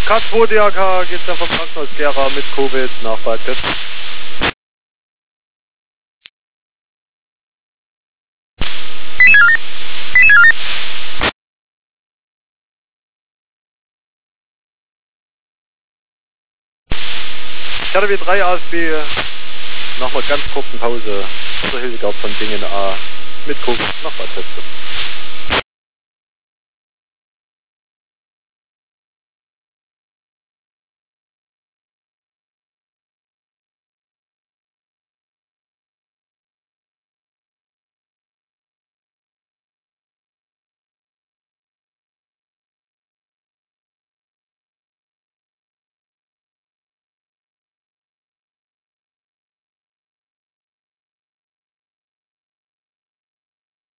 K2 DRK geht dann vom Krankenhaus Gera mit Covid nach Bad Kötz. Ich hatte wie 3 ASB nach einer ganz kurzen Pause unter Hildegard von Bingen A mit Covid nach Bad Kötz.